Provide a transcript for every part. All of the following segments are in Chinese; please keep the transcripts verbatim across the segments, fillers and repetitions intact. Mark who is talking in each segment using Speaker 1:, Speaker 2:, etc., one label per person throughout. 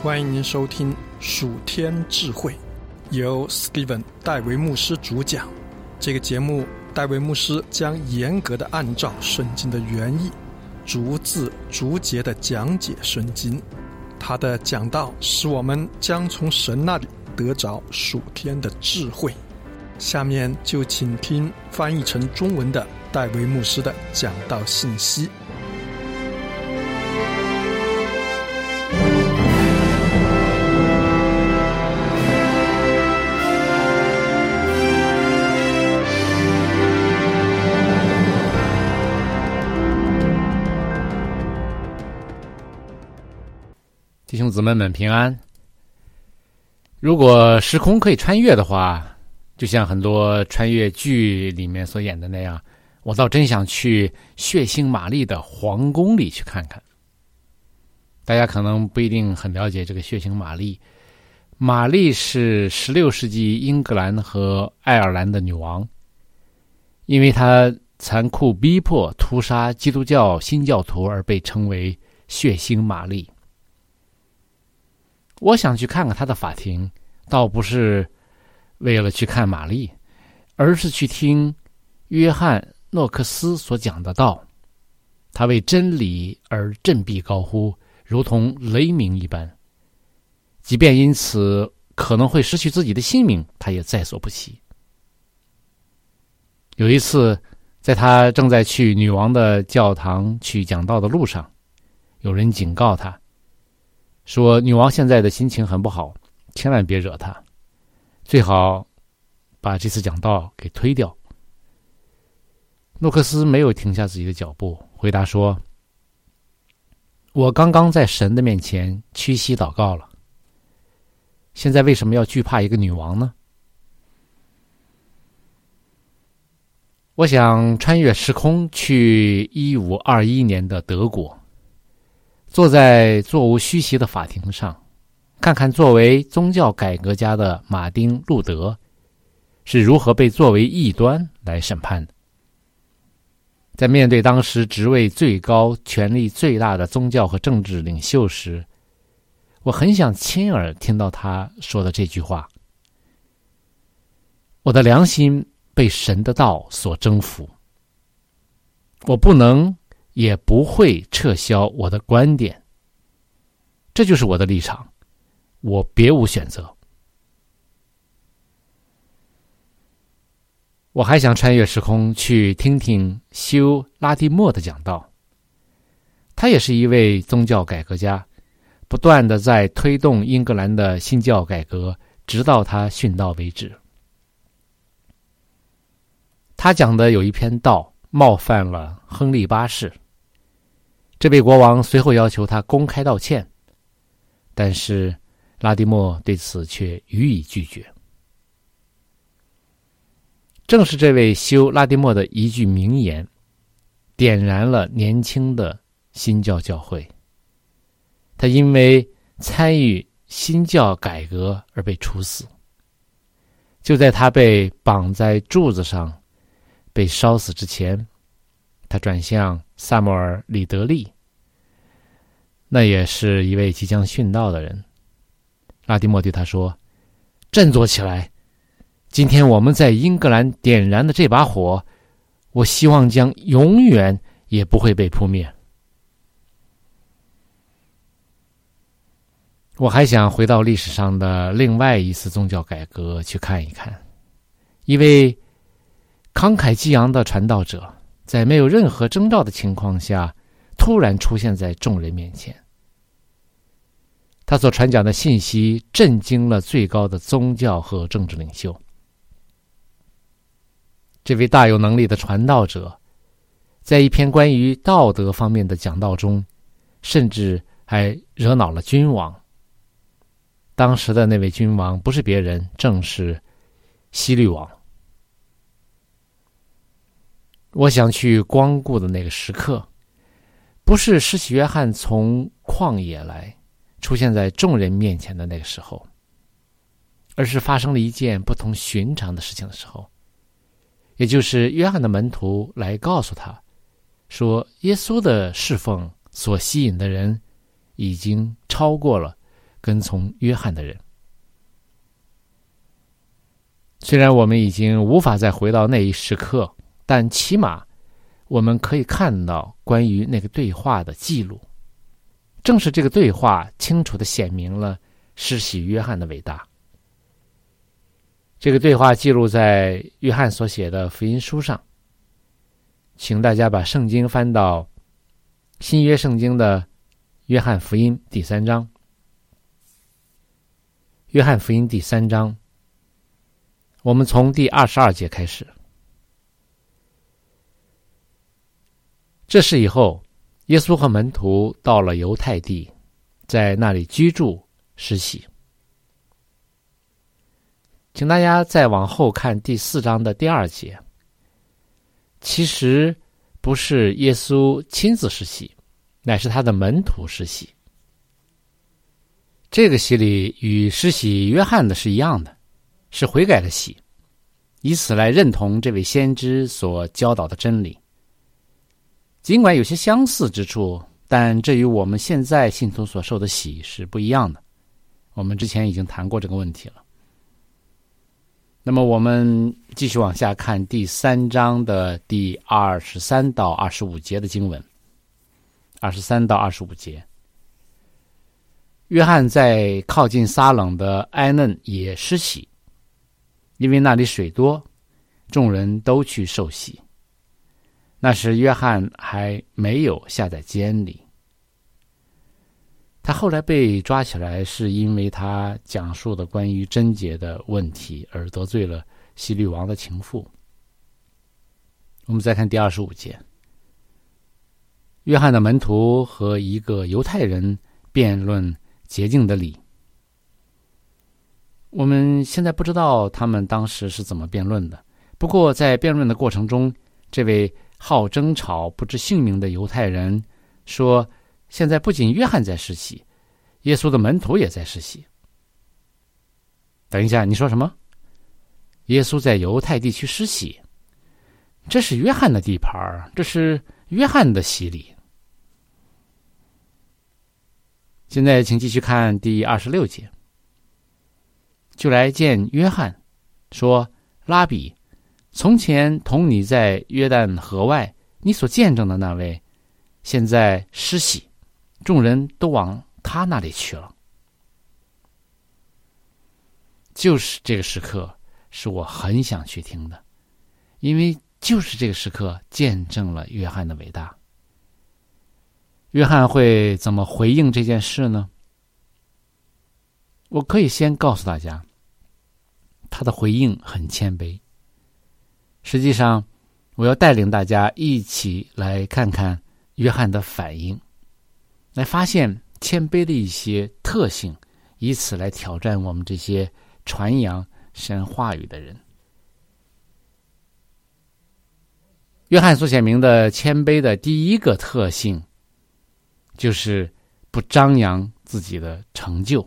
Speaker 1: 欢迎您收听属天智慧，由 Steven 戴维牧师主讲。这个节目，戴维牧师将严格的按照圣经的原意，逐字逐节的讲解圣经。他的讲道使我们将从神那里得着属天的智慧。下面就请听翻译成中文的戴维牧师的讲道信息。
Speaker 2: 弟兄姊妹们平安。如果时空可以穿越的话，就像很多穿越剧里面所演的那样，我倒真想去血腥玛丽的皇宫里去看看。大家可能不一定很了解这个血腥玛丽。玛丽是十六世纪英格兰和爱尔兰的女王，因为她残酷逼迫屠杀基督教新教徒而被称为血腥玛丽。我想去看看他的法庭，倒不是为了去看玛丽，而是去听约翰诺克斯所讲的道。他为真理而振臂高呼，如同雷鸣一般，即便因此可能会失去自己的性命，他也在所不惜。有一次，在他正在去女王的教堂去讲道的路上，有人警告他说，女王现在的心情很不好，千万别惹她，最好把这次讲道给推掉。诺克斯没有停下自己的脚步，回答说，我刚刚在神的面前屈膝祷告了，现在为什么要惧怕一个女王呢？我想穿越时空去一五二一年的德国，坐在座无虚席的法庭上，看看作为宗教改革家的马丁·路德是如何被作为异端来审判的。在面对当时职位最高、权力最大的宗教和政治领袖时，我很想亲耳听到他说的这句话：我的良心被神的道所征服，我不能也不会撤销我的观点，这就是我的立场，我别无选择。我还想穿越时空去听听休拉蒂莫的讲道，他也是一位宗教改革家，不断地在推动英格兰的新教改革，直到他殉道为止。他讲的有一篇道冒犯了亨利八世，这位国王随后要求他公开道歉，但是拉蒂莫对此却予以拒绝。正是这位休拉蒂莫的一句名言，点燃了年轻的新教教会。他因为参与新教改革而被处死。就在他被绑在柱子上被烧死之前，他转向萨默尔·里德利，那也是一位即将殉道的人。拉蒂莫对他说，振作起来，今天我们在英格兰点燃的这把火，我希望将永远也不会被扑灭。我还想回到历史上的另外一次宗教改革去看一看，一位慷慨激昂的传道者在没有任何征兆的情况下突然出现在众人面前。他所传讲的信息震惊了最高的宗教和政治领袖。这位大有能力的传道者在一篇关于道德方面的讲道中，甚至还惹恼了君王。当时的那位君王不是别人，正是希律王。我想去光顾的那个时刻，不是施洗约翰从旷野来出现在众人面前的那个时候，而是发生了一件不同寻常的事情的时候，也就是约翰的门徒来告诉他说，耶稣的侍奉所吸引的人已经超过了跟从约翰的人。虽然我们已经无法再回到那一时刻，但起码我们可以看到关于那个对话的记录。正是这个对话清楚地显明了施洗约翰的伟大。这个对话记录在约翰所写的福音书上，请大家把圣经翻到新约圣经的约翰福音第三章。约翰福音第三章，我们从第二十二节开始。这事以后，耶稣和门徒到了犹太地，在那里居住施洗。请大家再往后看第四章的第二节。其实不是耶稣亲自施洗，乃是他的门徒施洗。这个洗礼与施洗约翰的是一样的，是悔改的洗，以此来认同这位先知所教导的真理。尽管有些相似之处，但这与我们现在信徒所受的洗是不一样的。我们之前已经谈过这个问题了。那么我们继续往下看第三章的第二十三到二十五节的经文。二十三到二十五节，约翰在靠近撒冷的埃嫩也施洗，因为那里水多，众人都去受洗。那时约翰还没有下在监里。他后来被抓起来，是因为他讲述的关于贞洁的问题而得罪了希律王的情妇。我们再看第二十五节，约翰的门徒和一个犹太人辩论洁净的理。我们现在不知道他们当时是怎么辩论的，不过在辩论的过程中，这位好争吵不知姓名的犹太人说，现在不仅约翰在施洗，耶稣的门徒也在施洗。等一下，你说什么？耶稣在犹太地区施洗？这是约翰的地盘，这是约翰的洗礼。现在请继续看第二十六节。就来见约翰，说，拉比，从前同你在约旦河外你所见证的那位，现在施洗，众人都往他那里去了。就是这个时刻是我很想去听的，因为就是这个时刻见证了约翰的伟大。约翰会怎么回应这件事呢？我可以先告诉大家，他的回应很谦卑。实际上，我要带领大家一起来看看约翰的反应，来发现谦卑的一些特性，以此来挑战我们这些传扬神话语的人。约翰所显明的谦卑的第一个特性，就是不张扬自己的成就。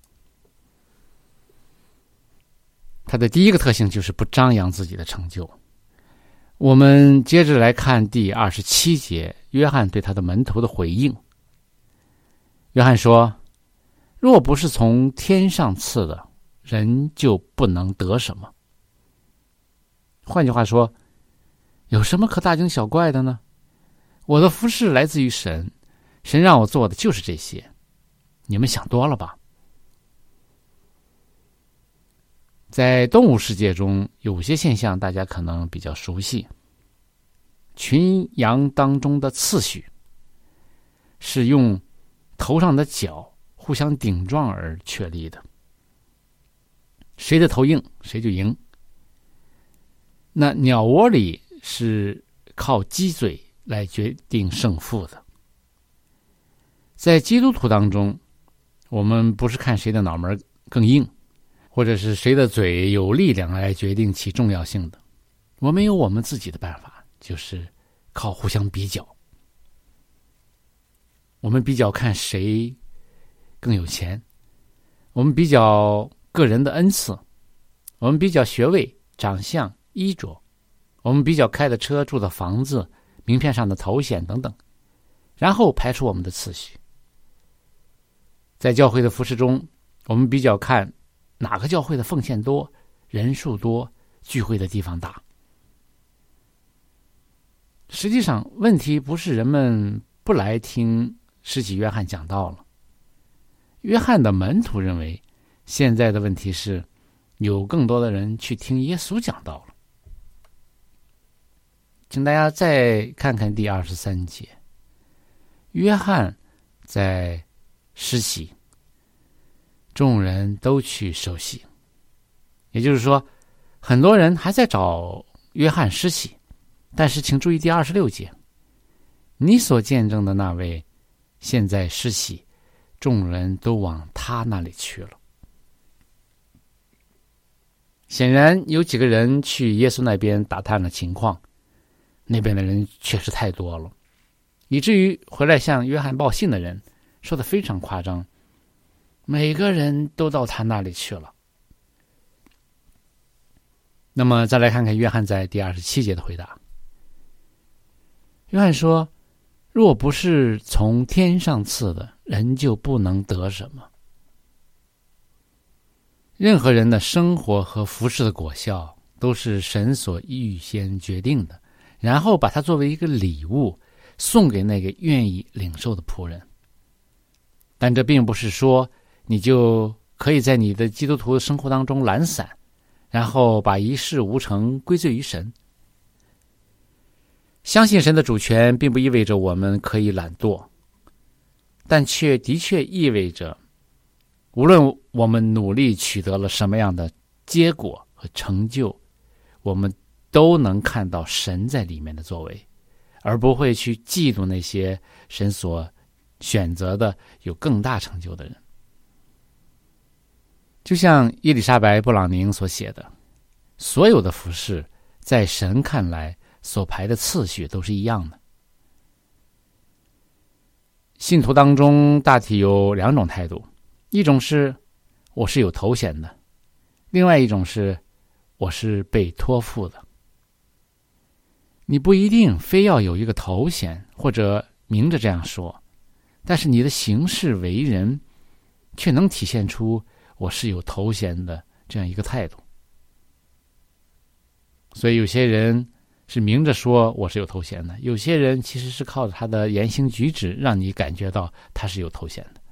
Speaker 2: 他的第一个特性就是不张扬自己的成就。我们接着来看第二十七节，约翰对他的门徒的回应。约翰说，若不是从天上赐的，人就不能得什么。换句话说，有什么可大惊小怪的呢？我的服事来自于神，神让我做的就是这些，你们想多了吧？在动物世界中，有些现象大家可能比较熟悉。群羊当中的次序是用头上的角互相顶撞而确立的，谁的头硬谁就赢。那鸟窝里是靠鸡嘴来决定胜负的。在基督徒当中，我们不是看谁的脑门更硬，或者是谁的嘴有力量来决定其重要性的。我们有我们自己的办法，就是靠互相比较。我们比较看谁更有钱，我们比较个人的恩赐，我们比较学位、长相、衣着，我们比较开的车、住的房子、名片上的头衔等等，然后排出我们的次序。 在教会的服事中，我们比较看哪个教会的奉献多，人数多，聚会的地方大。实际上，问题不是人们不来听施洗约翰讲道了。约翰的门徒认为，现在的问题是有更多的人去听耶稣讲道了。请大家再看看第二十三节，约翰在施洗，众人都去受洗。也就是说，很多人还在找约翰施洗，但是请注意第二十六节，你所见证的那位现在施洗，众人都往他那里去了。显然有几个人去耶稣那边打探了情况，那边的人确实太多了，以至于回来向约翰报信的人说得非常夸张，每个人都到他那里去了。那么再来看看约翰在第二十七节的回答。约翰说，若不是从天上赐的，人就不能得什么。任何人的生活和服事的果效都是神所预先决定的，然后把它作为一个礼物送给那个愿意领受的仆人。但这并不是说你就可以在你的基督徒生活当中懒散，然后把一事无成归罪于神。相信神的主权并不意味着我们可以懒惰，但却的确意味着无论我们努力取得了什么样的结果和成就，我们都能看到神在里面的作为，而不会去嫉妒那些神所选择的有更大成就的人。就像伊丽莎白·布朗宁所写的，所有的服事在神看来所排的次序都是一样的。信徒当中大体有两种态度，一种是我是有头衔的，另外一种是我是被托付的。你不一定非要有一个头衔，或者明着这样说，但是你的行事为人却能体现出我是有头衔的这样一个态度。所以有些人是明着说我是有头衔的，有些人其实是靠着他的言行举止让你感觉到他是有头衔的。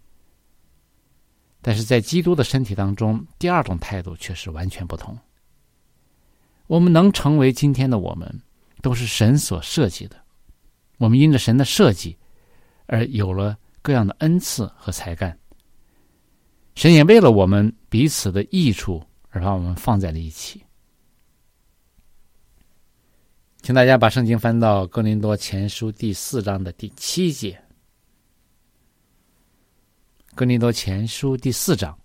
Speaker 2: 但是在基督的身体当中，第二种态度却是完全不同。我们能成为今天的我们，都是神所设计的。我们因着神的设计而有了各样的恩赐和才干，神也为了我们彼此的益处而把我们放在了一起。请大家把圣经翻到哥林多前书第四章的第七节。哥林多前书第四章，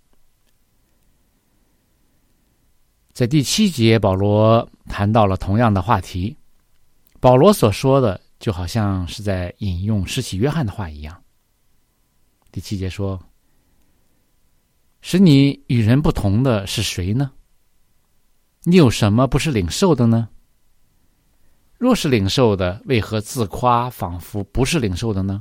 Speaker 2: 在第七节，保罗谈到了同样的话题。保罗所说的就好像是在引用施洗约翰的话一样。第七节说，使你与人不同的是谁呢？你有什么不是领受的呢？若是领受的，为何自夸仿佛不是领受的呢？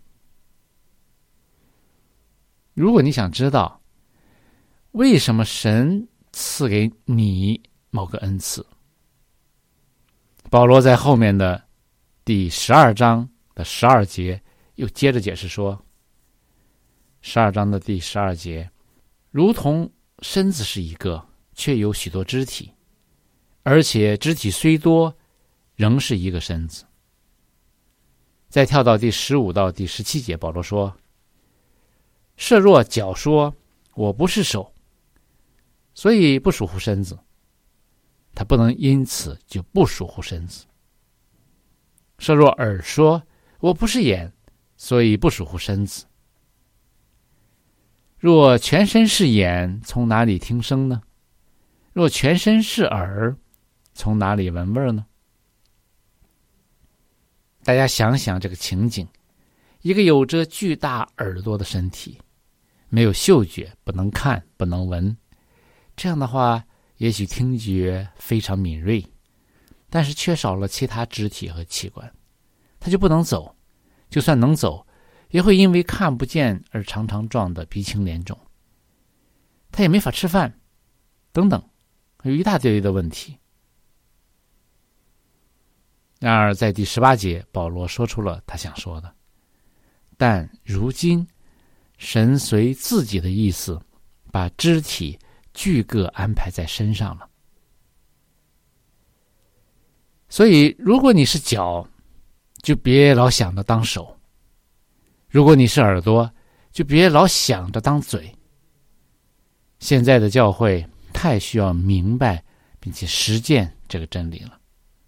Speaker 2: 如果你想知道为什么神赐给你某个恩赐，保罗在后面的第十二章的十二节又接着解释说，十二章的第十二节，如同身子是一个，却有许多肢体，而且肢体虽多，仍是一个身子。再跳到第十五到第十七节，保罗说，设若脚说我不是手，所以不属乎身子，他不能因此就不属乎身子。设若耳说我不是眼，所以不属乎身子。若全身是眼，从哪里听声呢？若全身是耳，从哪里闻味呢？大家想想这个情景，一个有着巨大耳朵的身体，没有嗅觉，不能看，不能闻，这样的话也许听觉非常敏锐，但是缺少了其他肢体和器官，他就不能走，就算能走， 也会因为看不见而常常撞得鼻青脸肿，他也没法吃饭，等等，有一大堆的问题。然而在第十八节，保罗说出了他想说的，但如今神随自己的意思把肢体俱各安排在身上了。所以如果你是脚，就别老想着当手；如果你是耳朵，就别老想着当嘴。现在的教会太需要明白并且实践这个真理了。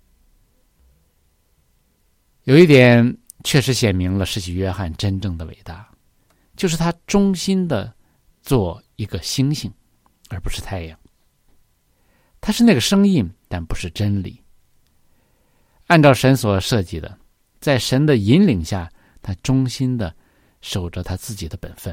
Speaker 2: 有一点确实显明了施洗约翰真正的伟大，就是他忠心的做一个星星，而不是太阳。他是那个声音，但不是真理。按照神所设计的，在神的引领下，他忠心的守着他自己的本分。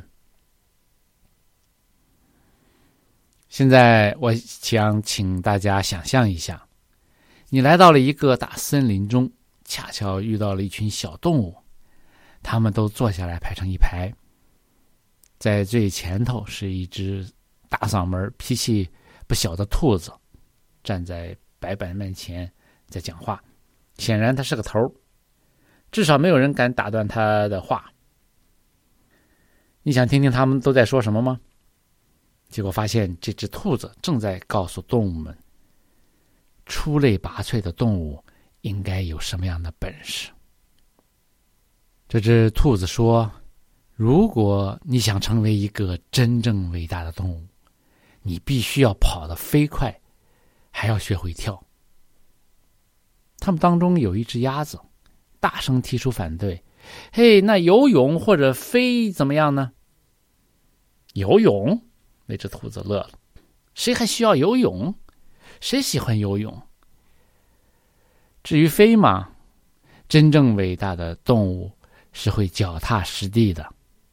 Speaker 2: 现在我想请大家想象一下，你来到了一个大森林中，恰巧遇到了一群小动物，他们都坐下来排成一排，在最前头是一只大嗓门脾气不小的兔子，站在白板面前在讲话，显然他是个头，至少没有人敢打断他的话。你想听听他们都在说什么吗？结果发现这只兔子正在告诉动物们，出类拔萃的动物应该有什么样的本事。这只兔子说，如果你想成为一个真正伟大的动物，你必须要跑得飞快，还要学会跳。他们当中有一只鸭子大声提出反对，嘿，那游泳或者飞怎么样呢？游泳？那只兔子乐了，谁还需要游泳？谁喜欢游泳？至于飞嘛，真正伟大的动物是会脚踏实地的。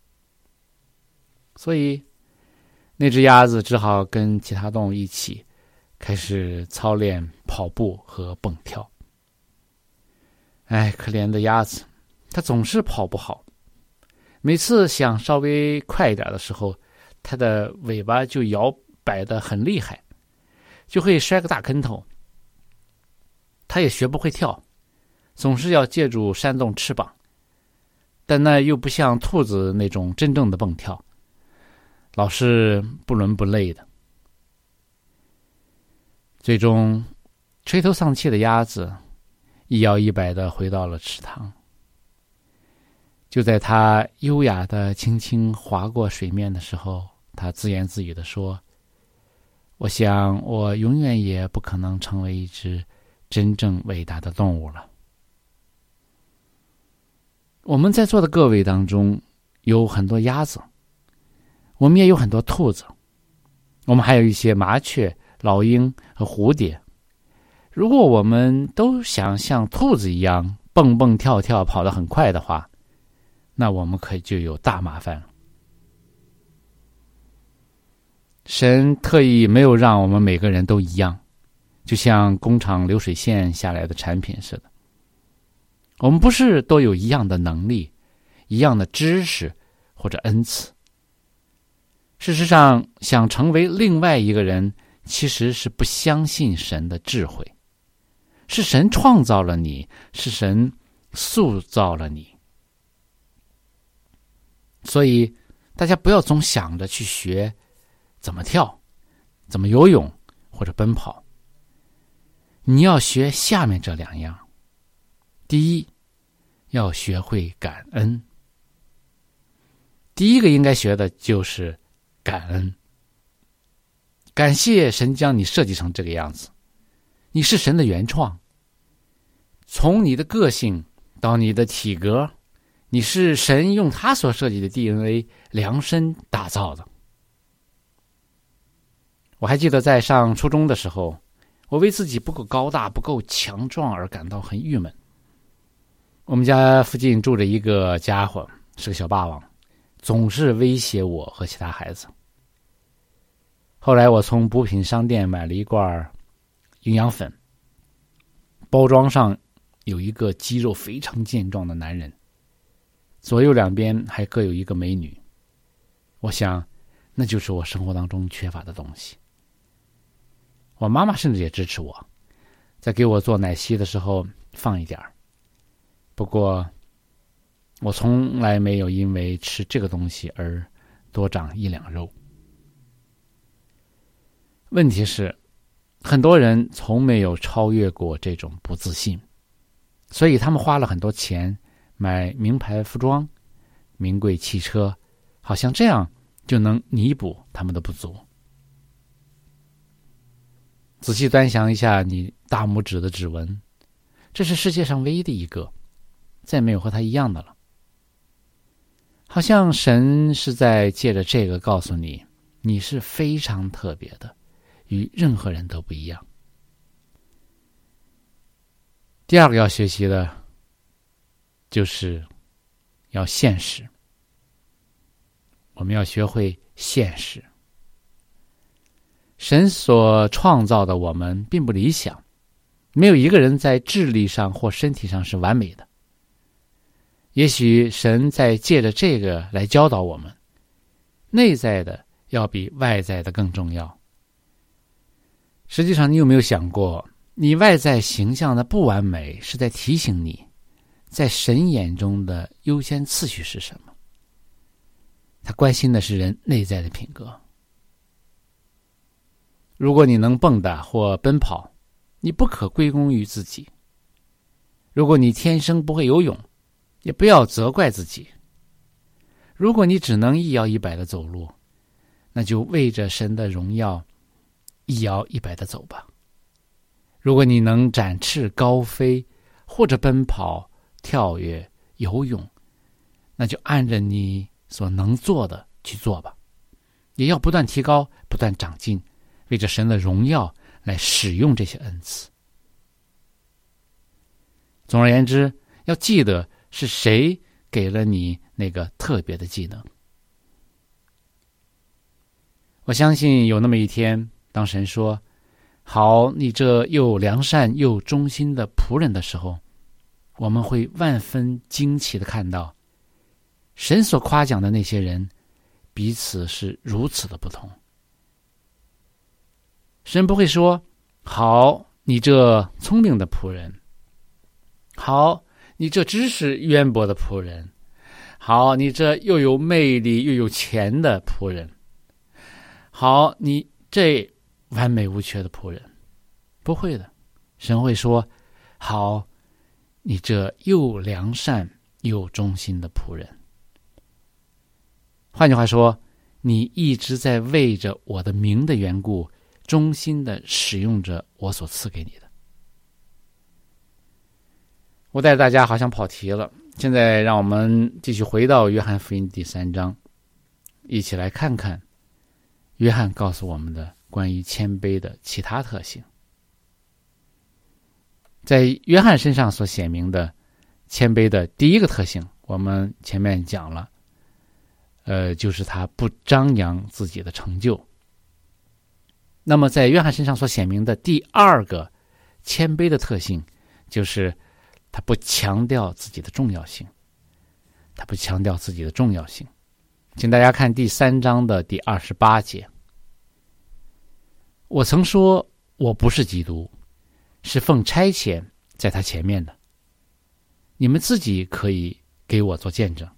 Speaker 2: 所以那只鸭子只好跟其他动物一起开始操练跑步和蹦跳。哎，可怜的鸭子，它总是跑不好，每次想稍微快一点的时候，它的尾巴就摇摆得很厉害，就会摔个大跟头。它也学不会跳，总是要借助扇动翅膀，但那又不像兔子那种真正的蹦跳，老是不伦不类的。最终垂头丧气的鸭子一摇一摆地回到了池塘。就在它优雅地轻轻划过水面的时候，它自言自语地说，我想我永远也不可能成为一只真正伟大的动物了。我们在座的各位当中有很多鸭子，我们也有很多兔子，我们还有一些麻雀、老鹰和蝴蝶。如果我们都想像兔子一样蹦蹦跳跳跑得很快的话，那我们可就有大麻烦了。神特意没有让我们每个人都一样，就像工厂流水线下来的产品似的。我们不是都有一样的能力、一样的知识或者恩赐。事实上，想成为另外一个人，其实是不相信神的智慧。是神创造了你，是神塑造了你。所以大家不要总想着去学怎么跳、怎么游泳或者奔跑。你要学下面这两样。第一，要学会感恩。第一个应该学的就是感恩。感谢神将你设计成这个样子，你是神的原创。从你的个性到你的体格，你是神用他所设计的 D N A 量身打造的。我还记得在上初中的时候，我为自己不够高大、不够强壮而感到很郁闷。我们家附近住着一个家伙，是个小霸王，总是威胁我和其他孩子。后来我从补品商店买了一罐营养粉，包装上有一个肌肉非常健壮的男人， 左右两边还各有一个美女。我想，那就是我生活当中缺乏的东西。我妈妈甚至也支持我，在给我做奶昔的时候放一点儿。不过，我从来没有因为吃这个东西而多长一两肉。问题是，很多人从没有超越过这种不自信，所以他们花了很多钱买名牌服装、名贵汽车，好像这样就能弥补他们的不足。仔细端详一下你大拇指的指纹，这是世界上唯一的一个，再没有和它一样的了。好像神是在借着这个告诉你，你是非常特别的，与任何人都不一样。第二个要学习的，就是要现实。我们要学会现实。神所创造的我们并不理想，没有一个人在智力上或身体上是完美的。也许神在借着这个来教导我们，内在的要比外在的更重要。实际上，你有没有想过，你外在形象的不完美是在提醒你，在神眼中的优先次序是什么？他关心的是人内在的品格。如果你能蹦跶或奔跑，你不可归功于自己。如果你天生不会游泳，也不要责怪自己。如果你只能一摇一摆的走路，那就为着神的荣耀一摇一摆的走吧。如果你能展翅高飞，或者奔跑、跳跃、游泳，那就按着你所能做的去做吧。也要不断提高，不断长进，为着神的荣耀来使用这些恩赐。总而言之，要记得是谁给了你那个特别的技能。我相信有那么一天，当神说，好，你这又良善又忠心的仆人的时候，我们会万分惊奇地看到，神所夸奖的那些人彼此是如此的不同。神不会说，好，你这聪明的仆人，好，你这知识渊博的仆人，好，你这又有魅力又有钱的仆人，好，你这完美无缺的仆人。不会的，神会说，好，你这又良善又忠心的仆人。换句话说，你一直在为着我的名的缘故，忠心的使用着我所赐给你的。我带着大家好像跑题了，现在让我们继续回到约翰福音第三章，一起来看看约翰告诉我们的关于谦卑的其他特性。在约翰身上所显明的谦卑的第一个特性，我们前面讲了，呃，就是他不张扬自己的成就。那么在约翰身上所显明的第二个谦卑的特性，就是他不强调自己的重要性。他不强调自己的重要性。请大家看第三章的第二十八节。我曾说我不是基督，是奉差遣在他前面的，你们自己可以给我做见证。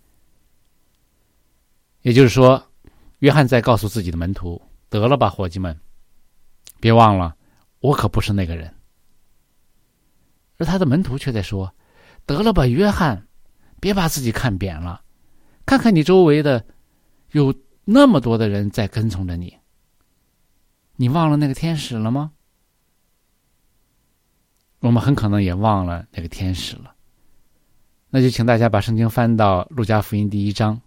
Speaker 2: 也就是说，约翰在告诉自己的门徒，得了吧，伙计们，别忘了，我可不是那个人。而他的门徒却在说，得了吧，约翰，别把自己看扁了，看看你周围的有那么多的人在跟从着你，你忘了那个天使了吗？我们很可能也忘了那个天使了。那就请大家把圣经翻到路加福音第一章。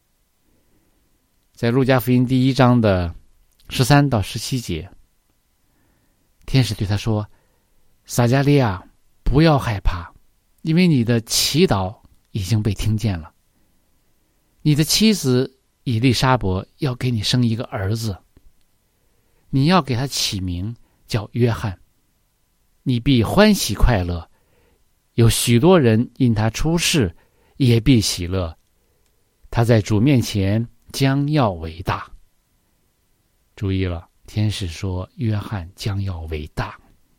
Speaker 2: 在路加福音第一章的十三到十七节，天使对他说，撒迦利亚，不要害怕，因为你的祈祷已经被听见了。你的妻子以利沙伯要给你生一个儿子，你要给他起名叫约翰，你必欢喜快乐，有许多人因他出世也必喜乐，他在主面前将要为大。注意了，天使说约翰将要为大。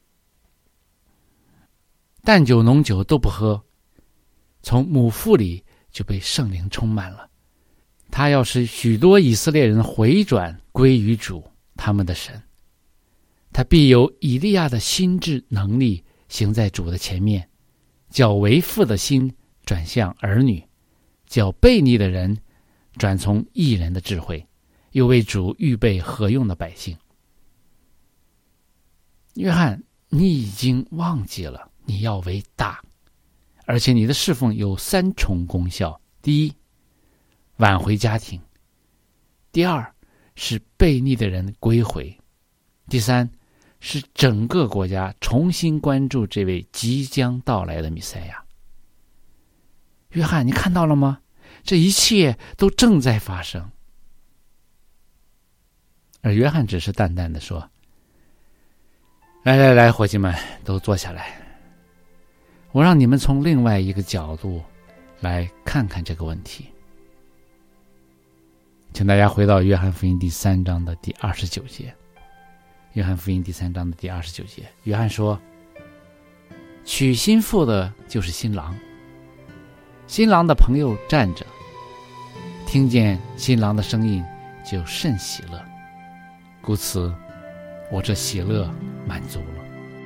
Speaker 2: 淡酒浓酒都不喝，从母腹里就被圣灵充满了。他要使许多以色列人回转归于主他们的神。他必有以利亚的心智能力行在主的前面，叫为父的心转向儿女，叫悖逆的人转从义人的智慧，又为主预备合用的百姓。约翰，你已经忘记了你要为大，而且你的侍奉有三重功效：第一，挽回家庭；第二，是悖逆的人归回；第三，是整个国家重新关注这位即将到来的弥赛亚。约翰，你看到了吗？这一切都正在发生。而约翰只是淡淡的说：来来来，伙计们，都坐下来，我让你们从另外一个角度来看看这个问题。请大家回到约翰福音第三章的第二十九节。约翰福音第三章的第二十九节，约翰说：娶新妇的就是新郎，新郎的朋友站着，听见新郎的声音就甚喜乐，故此我这喜乐满足了。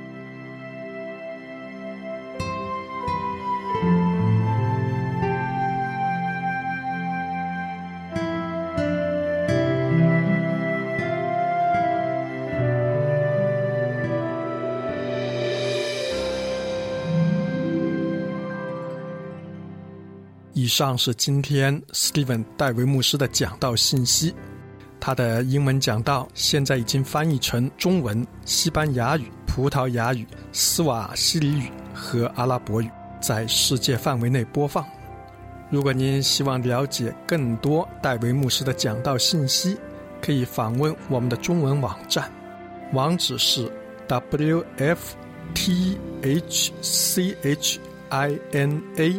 Speaker 1: 以上是今天 Steven 戴维牧师的讲道信息。他的英文讲道现在已经翻译成中文、西班牙语、葡萄牙语、斯瓦希里语和阿拉伯语，在世界范围内播放。如果您希望了解更多戴维牧师的讲道信息，可以访问我们的中文网站，网址是 w f t h c h i n a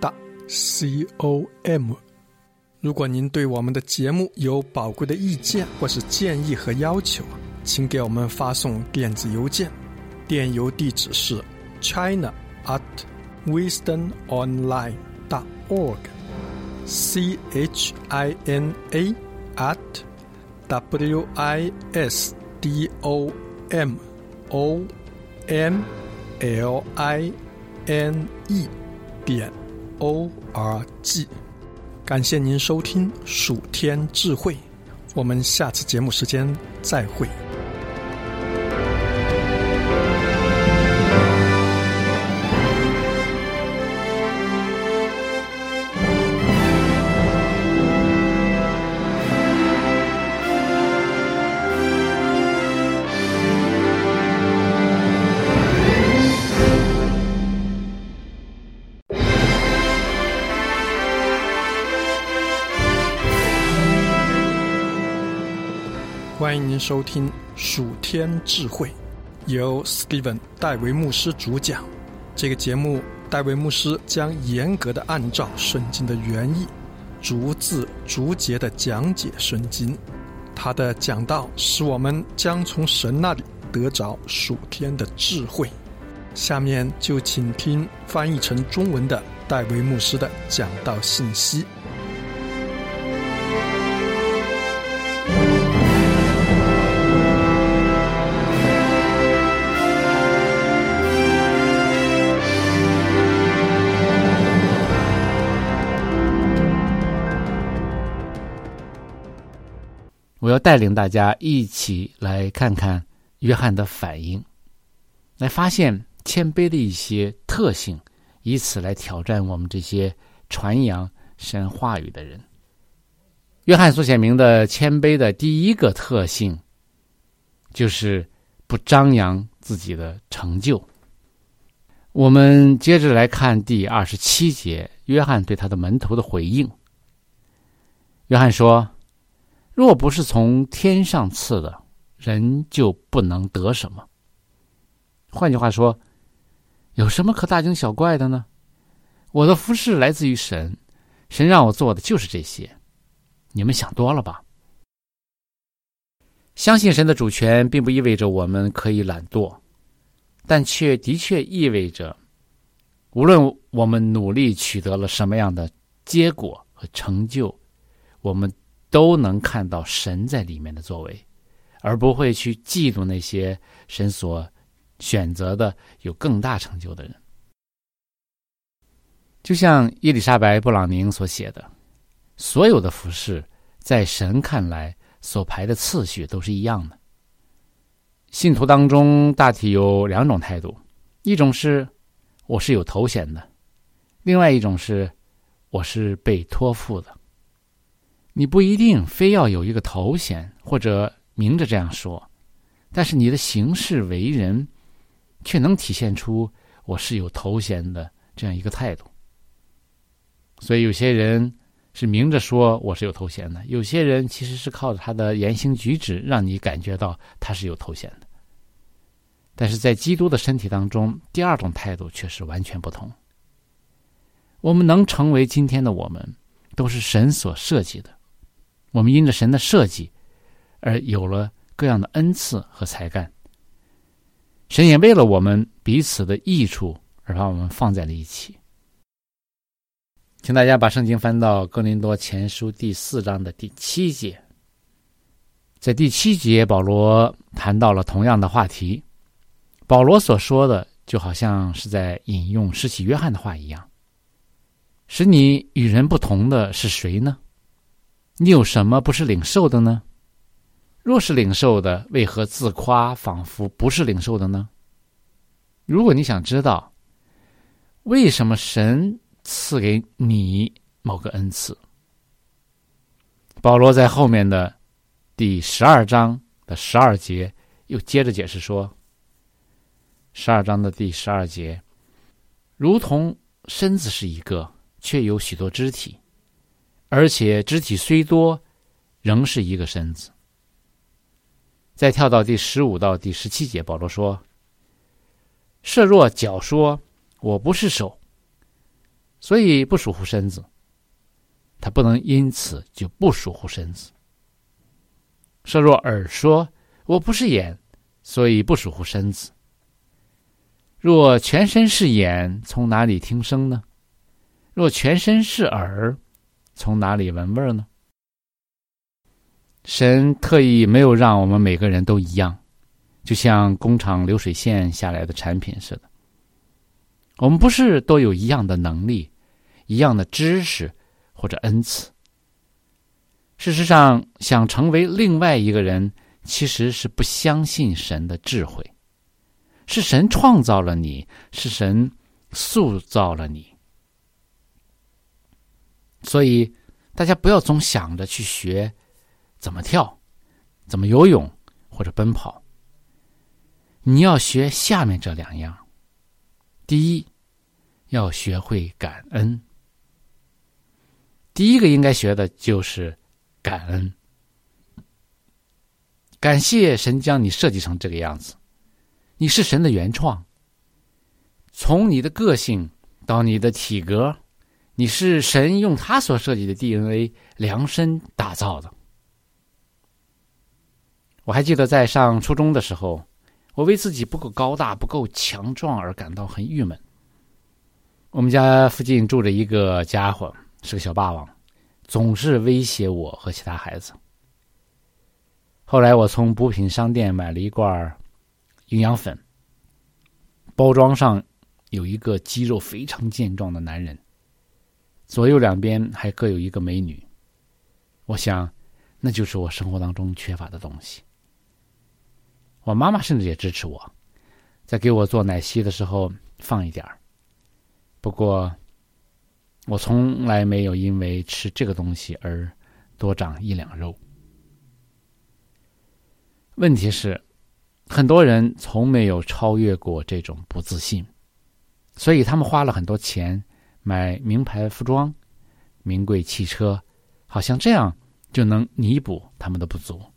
Speaker 1: com。 如果您对我们的节目有宝贵的意见或是建议和要求，请给我们发送电子邮件，电邮地址是 china at wisdom online dot org c h i n a at w i s d o m o n l i n e 点 o r g。 感谢您收听属天智慧，我们下次节目时间再会。欢迎您收听属天智慧，由 Steven 戴维牧师主讲。这个节目，戴维牧师将严格的按照圣经的原意，逐字逐节的讲解圣经。他的讲道使我们将从神那里得着属天的智慧。下面就请听翻译成中文的戴维牧师的讲道信息。
Speaker 2: 我要带领大家一起来看看约翰的反应，来发现谦卑的一些特性，以此来挑战我们这些传扬神话语的人。约翰所显明的谦卑的第一个特性，就是不张扬自己的成就。我们接着来看第二十七节，约翰对他的门徒的回应。约翰说，若不是从天上赐的，人就不能得什么。换句话说，有什么可大惊小怪的呢？ 我的服侍来自于神，神让我做的就是这些。你们想多了吧？相信神的主权并不意味着我们可以懒惰，但却的确意味着无论我们努力取得了什么样的结果和成就，我们都能看到神在里面的作为，而不会去嫉妒那些神所选择的有更大成就的人。就像伊丽莎白·布朗宁所写的，所有的服事在神看来所排的次序都是一样的。信徒当中大体有两种态度，一种是我是有头衔的，另外一种是我是被托付的。你不一定非要有一个头衔，或者明着这样说，但是你的行事为人却能体现出我是有头衔的这样一个态度。所以有些人是明着说我是有头衔的，有些人其实是靠着他的言行举止让你感觉到他是有头衔的。但是在基督的身体当中，第二种态度却是完全不同。我们能成为今天的我们，都是神所设计的。我们因着神的设计而有了各样的恩赐和才干，神也为了我们彼此的益处而把我们放在了一起。请大家把圣经翻到哥林多前书第四章的第七节。在第七节，保罗谈到了同样的话题。保罗所说的就好像是在引用施洗约翰的话一样，使你与人不同的是谁呢？你有什么不是领受的呢？若是领受的，为何自夸仿佛不是领受的呢？如果你想知道为什么神赐给你某个恩赐，保罗在后面的第十二章的十二节又接着解释说，十二章的第十二节，如同身子是一个，却有许多肢体，而且肢体虽多，仍是一个身子。再跳到第十五到第十七节，保罗说，设若脚说我不是手，所以不属乎身子，他不能因此就不属乎身子。设若耳说我不是眼，所以不属乎身子。若全身是眼，从哪里听声呢？若全身是耳，从哪里闻味呢？神特意没有让我们每个人都一样，就像工厂流水线下来的产品似的。我们不是都有一样的能力，一样的知识或者恩赐。事实上，想成为另外一个人，其实是不相信神的智慧。是神创造了你，是神塑造了你。所以大家不要总想着去学怎么跳，怎么游泳或者奔跑。你要学下面这两样。第一，要学会感恩。第一个应该学的就是感恩。感谢神将你设计成这个样子，你是神的原创。从你的个性到你的体格，你是神用他所设计的 D N A 量身打造的。我还记得在上初中的时候，我为自己不够高大、不够强壮而感到很郁闷。我们家附近住着一个家伙，是个小霸王，总是威胁我和其他孩子。后来我从补品商店买了一罐营养粉，包装上有一个肌肉非常健壮的男人，左右两边还各有一个美女。我想那就是我生活当中缺乏的东西。我妈妈甚至也支持我，在给我做奶昔的时候放一点儿。不过我从来没有因为吃这个东西而多长一两肉。问题是很多人从没有超越过这种不自信，所以他们花了很多钱买名牌服装、名贵汽车，好像这样就能弥补他们的不足。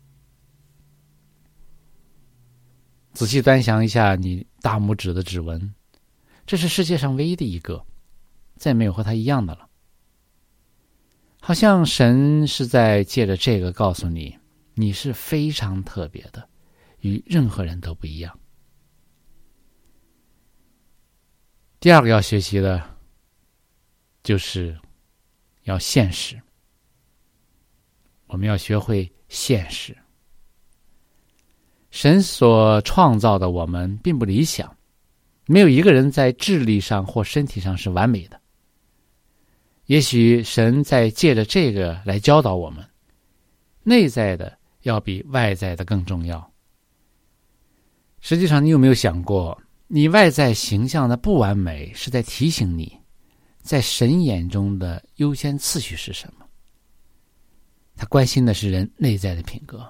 Speaker 2: 仔细端详一下你大拇指的指纹，这是世界上唯一的一个。 再没有和他一样的了。好像神是在借着这个告诉你，你是非常特别的，与任何人都不一样。第二个要学习的就是要现实，我们要学会现实。神所创造的我们并不理想，没有一个人在智力上或身体上是完美的。也许神在借着这个来教导我们，内在的要比外在的更重要。实际上，你有没有想过，你外在形象的不完美是在提醒你，在神眼中的优先次序是什么？他关心的是人内在的品格。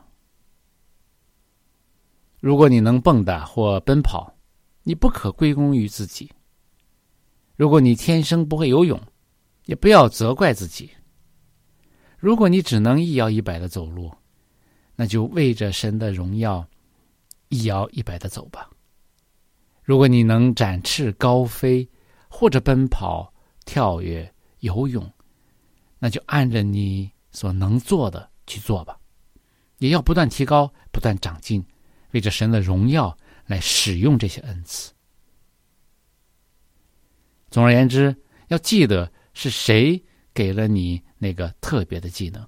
Speaker 2: 如果你能蹦跶或奔跑，你不可归功于自己；如果你天生不会游泳，也不要责怪自己。如果你只能一摇一摆的走路，那就为着神的荣耀一摇一摆的走吧。如果你能展翅高飞，或者奔跑、跳跃、游泳，那就按着你所能做的去做吧。也要不断提高，不断长进，为着神的荣耀来使用这些恩赐。总而言之，要记得是谁给了你那个特别的技能。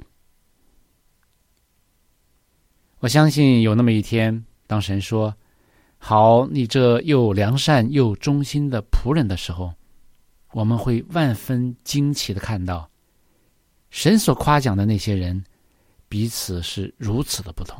Speaker 2: 我相信有那么一天，当神说，好，你这又良善又忠心的仆人的时候，我们会万分惊奇地看到，神所夸奖的那些人彼此是如此的不同。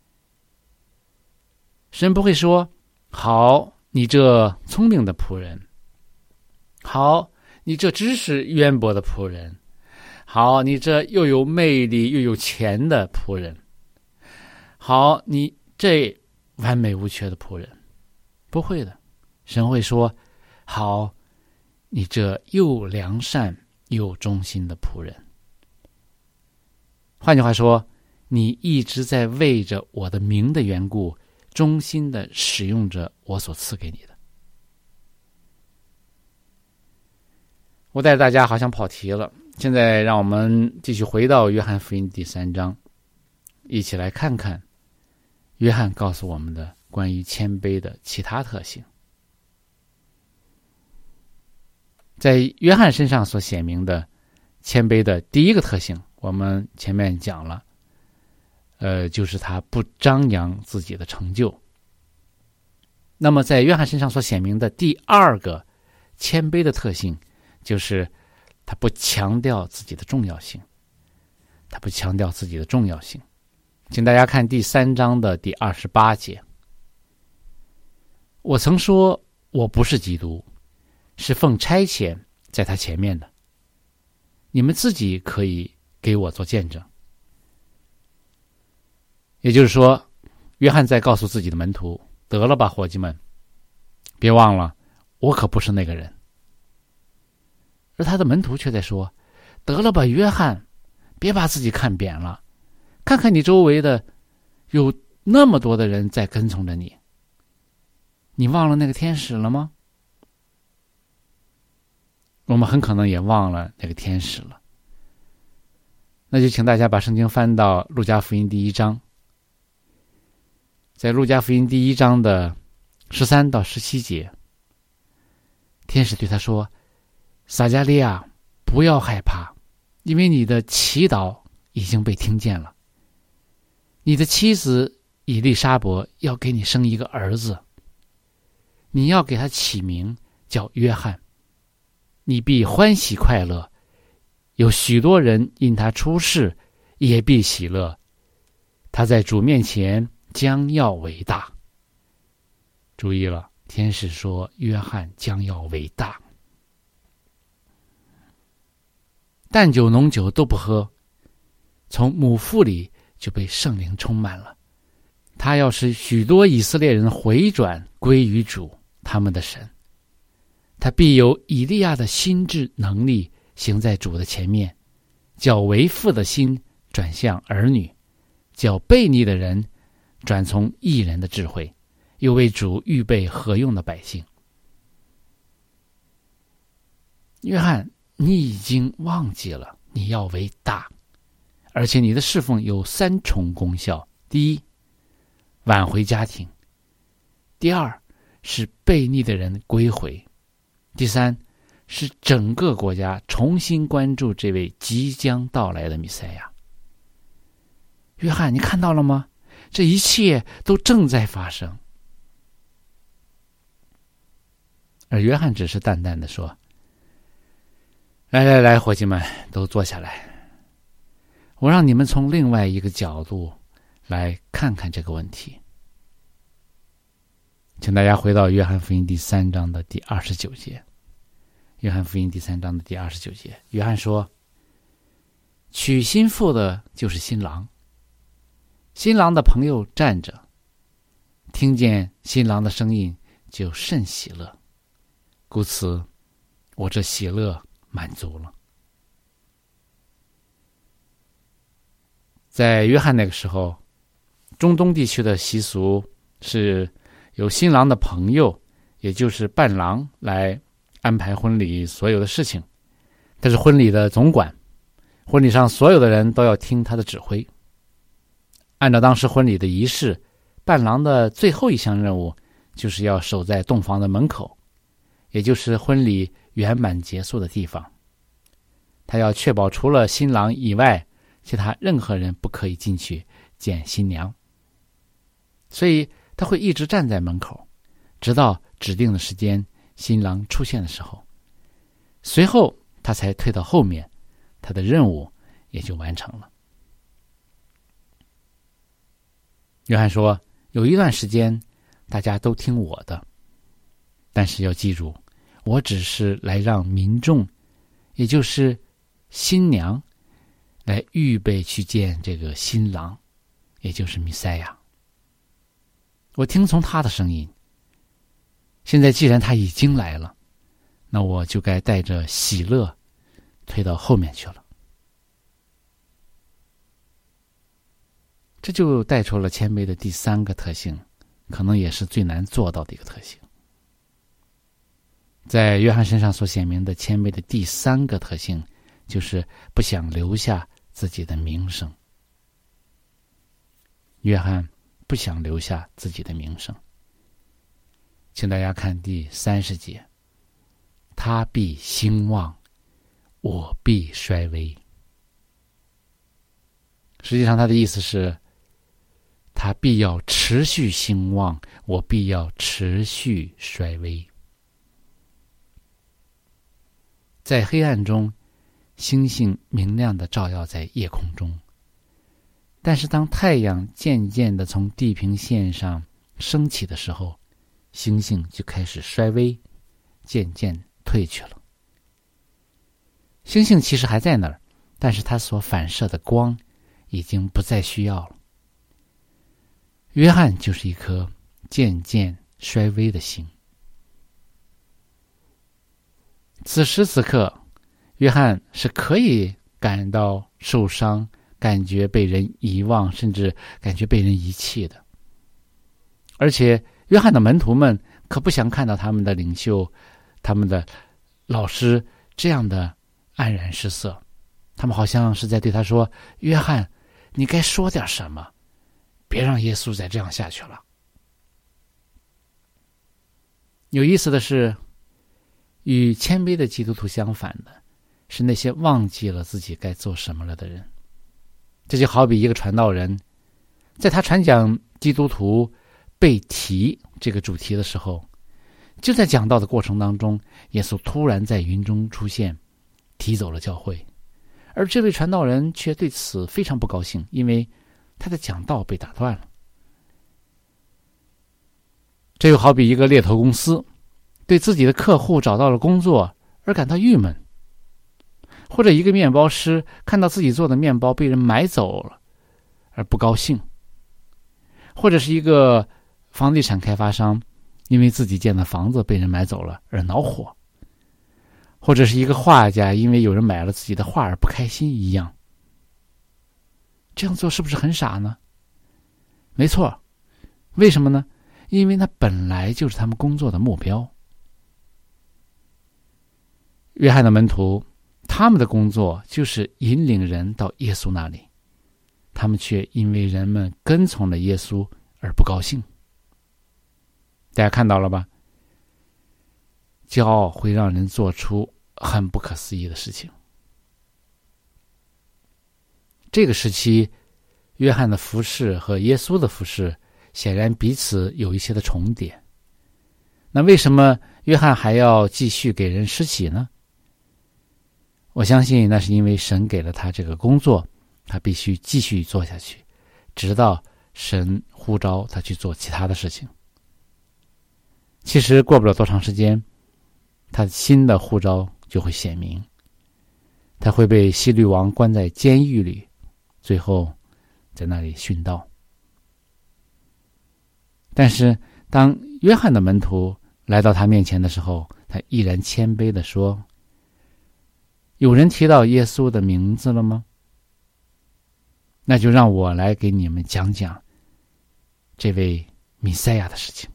Speaker 2: 神不会说，好，你这聪明的仆人，好，你这知识渊博的仆人，好，你这又有魅力又有钱的仆人，好，你这完美无缺的仆人。不会的，神会说，好，你这又良善又忠心的仆人。换句话说，你一直在为着我的名的缘故，忠心的使用着我所赐给你的。我带着大家好像跑题了，现在让我们继续回到约翰福音第三章，一起来看看约翰告诉我们的关于谦卑的其他特性。在约翰身上所显明的谦卑的第一个特性，我们前面讲了，呃，就是他不张扬自己的成就。那么在约翰身上所显明的第二个谦卑的特性，就是他不强调自己的重要性。他不强调自己的重要性。请大家看第三章的第二十八节。我曾说我不是基督，是奉差遣在他前面的，你们自己可以给我做见证。也就是说，约翰在告诉自己的门徒，得了吧，伙计们，别忘了，我可不是那个人。而他的门徒却在说，得了吧，约翰，别把自己看扁了，看看你周围的有那么多的人在跟从着你，你忘了那个天使了吗？我们很可能也忘了那个天使了。那就请大家把圣经翻到路加福音第一章，在路加福音第一章的十三到十七节，天使对他说，撒迦利亚，不要害怕，因为你的祈祷已经被听见了。你的妻子以利沙伯要给你生一个儿子，你要给他起名叫约翰，你必欢喜快乐，有许多人因他出世也必喜乐，他在主面前将要为大。注意了，天使说约翰将要为大。淡酒浓酒都不喝，从母腹里就被圣灵充满了。他要使许多以色列人回转归于主他们的神，他必有以利亚的心智能力行在主的前面，叫为父的心转向儿女，叫悖逆的人转从义人的智慧，又为主预备合用的百姓。 约翰，你已经忘记了你要为大，而且你的侍奉有三重功效：第一，挽回家庭；第二，使悖逆的人归回；第三，使整个国家重新关注这位即将到来的弥赛亚。约翰，你看到了吗？这一切都正在发生。而约翰只是淡淡的说：来来来，伙计们，都坐下来，我让你们从另外一个角度来看看这个问题。请大家回到约翰福音第三章的第二十九节。约翰福音第三章的第二十九节，约翰说：娶新妇的就是新郎，新郎的朋友站着，听见新郎的声音就甚喜乐，故此我这喜乐满足了。在约翰那个时候，中东地区的习俗是由新郎的朋友，也就是伴郎来安排婚礼所有的事情，他是婚礼的总管，婚礼上所有的人都要听他的指挥。按照当时婚礼的仪式，伴郎的最后一项任务就是要守在洞房的门口，也就是婚礼圆满结束的地方。他要确保除了新郎以外，其他任何人不可以进去见新娘，所以他会一直站在门口，直到指定的时间新郎出现的时候，随后他才退到后面，他的任务也就完成了。约翰说，有一段时间大家都听我的，但是要记住，我只是来让民众，也就是新娘，来预备去见这个新郎，也就是弥赛亚。我听从他的声音，现在既然他已经来了，那我就该带着喜乐推到后面去了。这就带出了谦卑的第三个特性，可能也是最难做到的一个特性。在约翰身上所显明的谦卑的第三个特性，就是不想留下自己的名声。约翰不想留下自己的名声。请大家看第三十节，他必兴旺，我必衰微。实际上他的意思是，他必要持续兴旺，我必要持续衰微。在黑暗中，星星明亮地照耀在夜空中，但是当太阳渐渐地从地平线上升起的时候，星星就开始衰微，渐渐退去了。星星其实还在那儿，但是它所反射的光已经不再需要了。约翰就是一颗渐渐衰微的星。此时此刻，约翰是可以感到受伤，感觉被人遗忘，甚至感觉被人遗弃的。而且约翰的门徒们可不想看到他们的领袖，他们的老师这样的黯然失色。他们好像是在对他说，约翰，你该说点什么，别让耶稣再这样下去了。有意思的是，与谦卑的基督徒相反的是那些忘记了自己该做什么了的人。这就好比一个传道人，在他传讲基督徒被提这个主题的时候，就在讲道的过程当中，耶稣突然在云中出现，提走了教会。而这位传道人却对此非常不高兴，因为他的讲道被打断了。这又好比一个猎头公司对自己的客户找到了工作而感到郁闷，或者一个面包师看到自己做的面包被人买走了而不高兴，或者是一个房地产开发商因为自己建的房子被人买走了而恼火，或者是一个画家因为有人买了自己的画而不开心一样。这样做是不是很傻呢？没错，为什么呢？因为那本来就是他们工作的目标。 约翰的门徒，他们的工作就是引领人到耶稣那里，他们却因为人们跟从了耶稣而不高兴。大家看到了吧？骄傲会让人做出很不可思议的事情。这个时期，约翰的服事和耶稣的服事显然彼此有一些的重叠。那为什么约翰还要继续给人施洗呢？我相信那是因为神给了他这个工作，他必须继续做下去，直到神呼召他去做其他的事情。其实过不了多长时间，他新的呼召就会显明，他会被希律王关在监狱里，最后在那里殉道。但是当约翰的门徒来到他面前的时候，他依然谦卑地说，有人提到耶稣的名字了吗？那就让我来给你们讲讲这位弥赛亚的事情。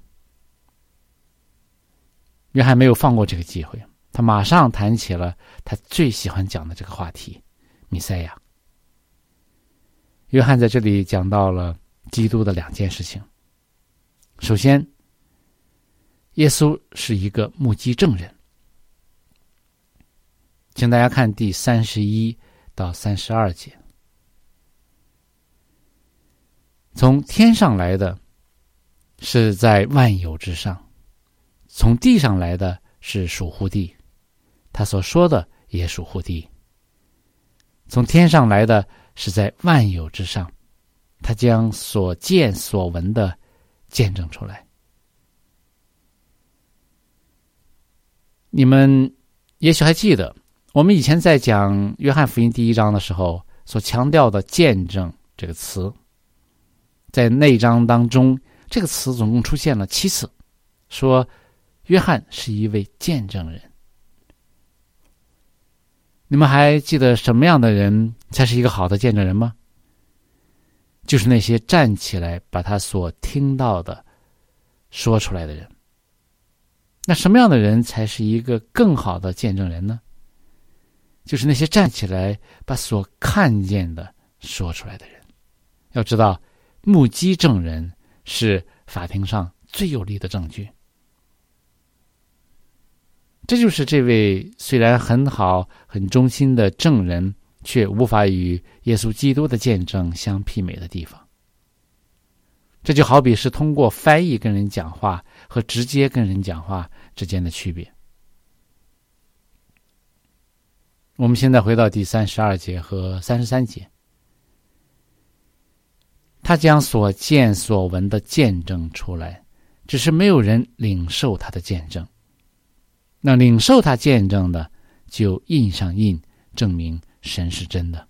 Speaker 2: 约翰没有放过这个机会，他马上谈起了他最喜欢讲的这个话题，弥赛亚。约翰在这里讲到了基督的两件事情。首先，耶稣是一个目击证人。请大家看第三十一到三十二节。从天上来的是在万有之上，从地上来的是属乎地，他所说的也属乎地。从天上来的是在万有之上，他将所见所闻的见证出来。你们也许还记得，我们以前在讲约翰福音第一章的时候所强调的见证这个词，在那章当中，这个词总共出现了七次，说约翰是一位见证人。你们还记得什么样的人才是一个好的见证人吗？就是那些站起来把他所听到的说出来的人。那什么样的人才是一个更好的见证人呢？就是那些站起来把所看见的说出来的人。要知道，目击证人是法庭上最有力的证据。这就是这位虽然很好很忠心的证人，却无法与耶稣基督的见证相媲美的地方。这就好比是通过翻译跟人讲话和直接跟人讲话之间的区别。我们现在回到第三十二节和三十三节。他将所见所闻的见证出来，只是没有人领受他的见证。那领受他见证的，就印上印，证明神是真的。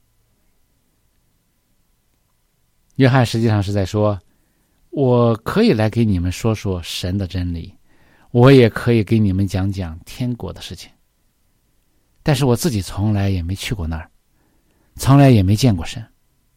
Speaker 2: 约翰实际上是在说，我可以来给你们说说神的真理，我也可以给你们讲讲天国的事情，但是我自己从来也没去过那儿，从来也没见过神。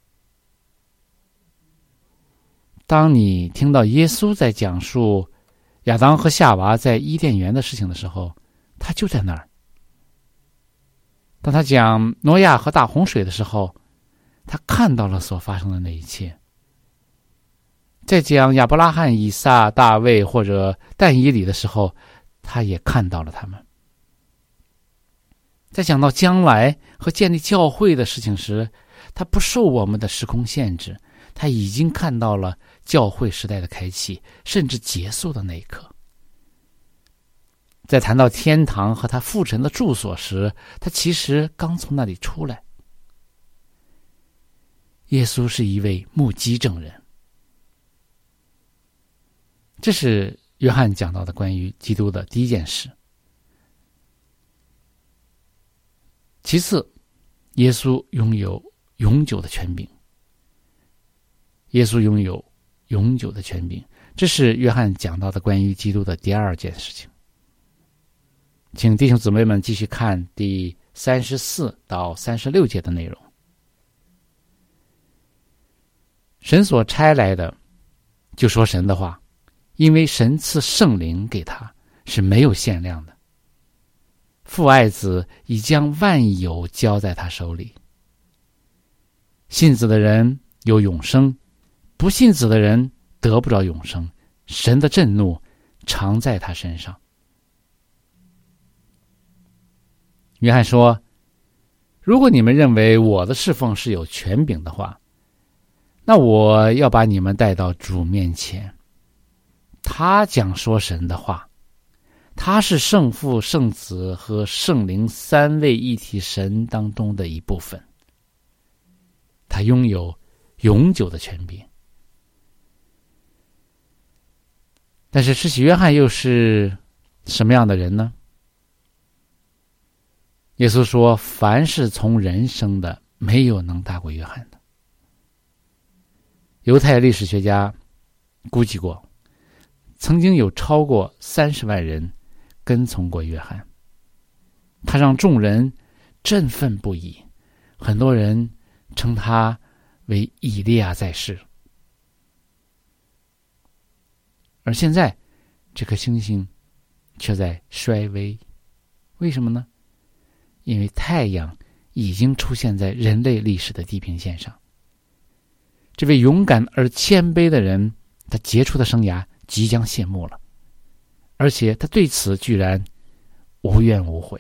Speaker 2: 当你听到耶稣在讲述亚当和夏娃在伊甸园的事情的时候，他就在那儿。当他讲挪亚和大洪水的时候，他看到了所发生的那一切。在讲亚伯拉罕、以撒、大卫或者但以理的时候，他也看到了他们。在讲到将来和建立教会的事情时，他不受我们的时空限制，他已经看到了教会时代的开启，甚至结束的那一刻。在谈到天堂和他父神的住所时，他其实刚从那里出来。耶稣是一位目击证人。这是约翰讲到的关于基督的第一件事。其次，耶稣拥有永久的权柄。耶稣拥有永久的权柄，这是约翰讲到的关于基督的第二件事情。请弟兄姊妹们继续看第三十四到三十六节的内容。神所差来的，就说神的话，因为神赐圣灵给他，是没有限量的。 父爱子，已将万有交在他手里。信子的人有永生，不信子的人得不着永生。神的震怒常在他身上。约翰说，如果你们认为我的侍奉是有权柄的话，那我要把你们带到主面前。他讲说神的话，他是圣父、圣子和圣灵三位一体神当中的一部分，他拥有永久的权柄。但是施洗约翰又是什么样的人呢？耶稣说，凡是从人生的，没有能大过约翰的。犹太历史学家估计过，曾经有超过三十万人跟从过约翰，他让众人振奋不已，很多人称他为以利亚在世。而现在这颗星星却在衰微，为什么呢？因为太阳已经出现在人类历史的地平线上。这位勇敢而谦卑的人，他杰出的生涯即将谢幕了，而且他对此居然无怨无悔。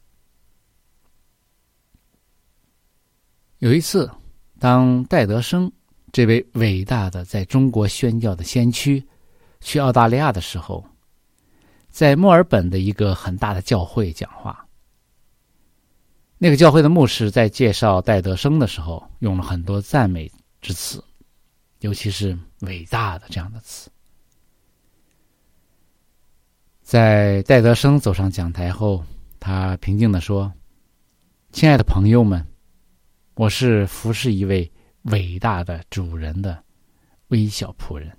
Speaker 2: 有一次，当戴德生这位伟大的在中国宣教的先驱去澳大利亚的时候，在墨尔本的一个很大的教会讲话。那个教会的牧师在介绍戴德生的时候，用了很多赞美之词，尤其是伟大的这样的词。在戴德生走上讲台后，他平静地说，亲爱的朋友们，我是服侍一位伟大的主人的微小仆人。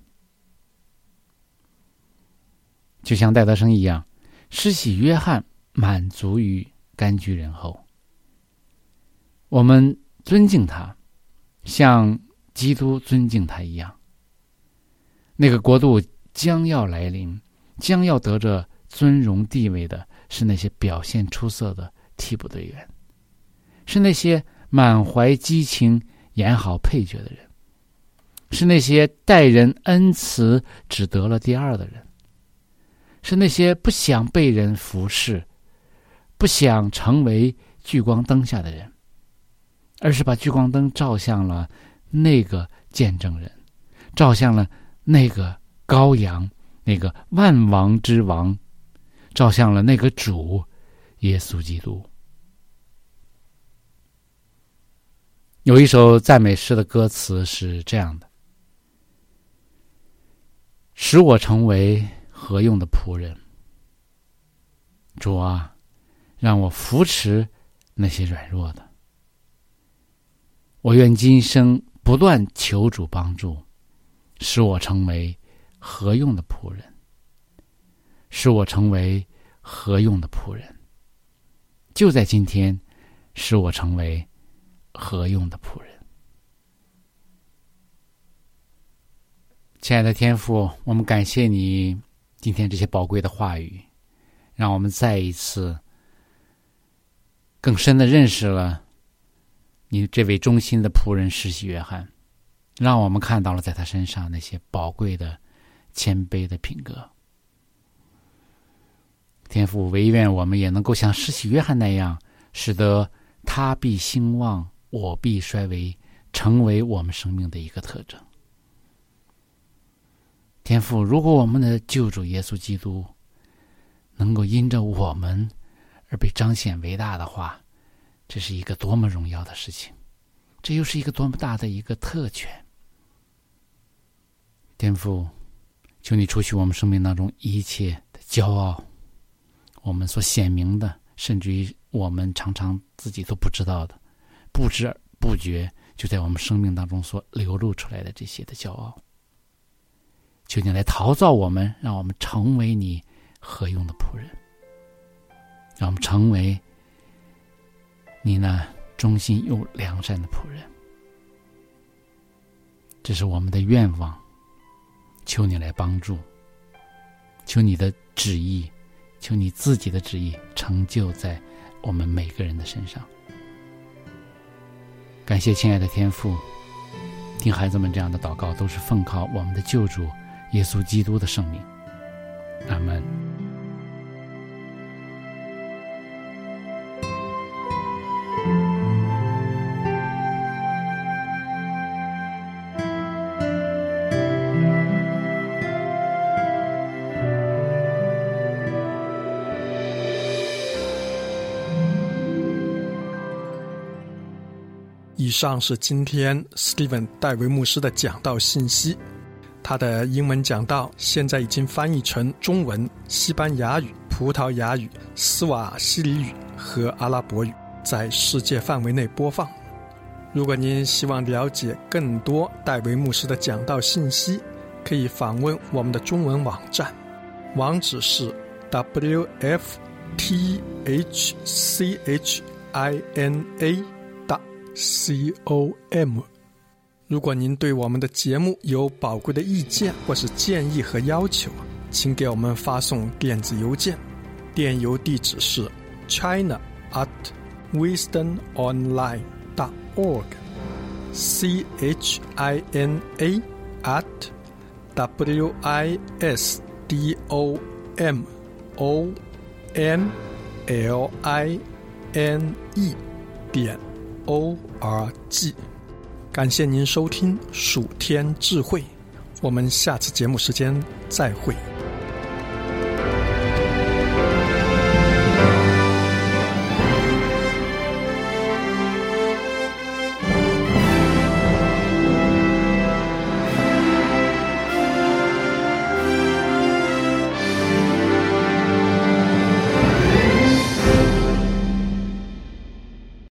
Speaker 2: 就像戴德生一样，施洗约翰满足于甘居人后。我们尊敬他，像基督尊敬他一样。那个国度将要来临，将要得着尊荣地位的是那些表现出色的替补队员，是那些满怀激情演好配角的人，是那些待人恩慈只得了第二的人，是那些不想被人服侍，不想成为聚光灯下的人，而是把聚光灯照向了那个见证人，照向了那个羔羊，那个万王之王，照向了那个主耶稣基督。有一首赞美诗的歌词是这样的，使我成为何用的仆人，主啊，让我扶持那些软弱的。我愿今生不断求主帮助，使我成为何用的仆人，使我成为何用的仆人。就在今天，使我成为何用的仆人。亲爱的天父，我们感谢你今天这些宝贵的话语，让我们再一次更深地认识了你这位忠心的仆人施洗约翰，让我们看到了在他身上那些宝贵的谦卑的品格。天父，唯愿我们也能够像施洗约翰那样，使得他必兴旺，我必衰微，成为我们生命的一个特征。天父，如果我们的救主耶稣基督能够因着我们而被彰显伟大的话，这是一个多么荣耀的事情，这又是一个多么大的一个特权。天父，求你除去我们生命当中一切的骄傲，我们所显明的，甚至于我们常常自己都不知道的，不知不觉就在我们生命当中所流露出来的这些的骄傲。求你来陶造我们，让我们成为你合用的仆人，让我们成为你那忠心又良善的仆人。这是我们的愿望，求你来帮助，求你的旨意求你自己的旨意成就在我们每个人的身上。感谢亲爱的天父，听孩子们这样的祷告都是奉靠我们的救主耶稣基督的圣名，阿们。
Speaker 1: 以上是今天 Steven 戴维牧师的讲道信息。他的英文讲道现在已经翻译成中文、西班牙语、葡萄牙语、斯瓦希里语和阿拉伯语，在世界范围内播放。如果您希望了解更多戴维牧师的讲道信息，可以访问我们的中文网站，网址是 w f t h c h i n a com。 如果您对我们的节目有宝贵的意见或是建议和要求，请给我们发送电子邮件，电邮地址是 china at wisdom online dot org c h i n a at w i s d o m o n l i n e 点 O R G。 感谢您收听蜀天智慧，我们下次节目时间再会。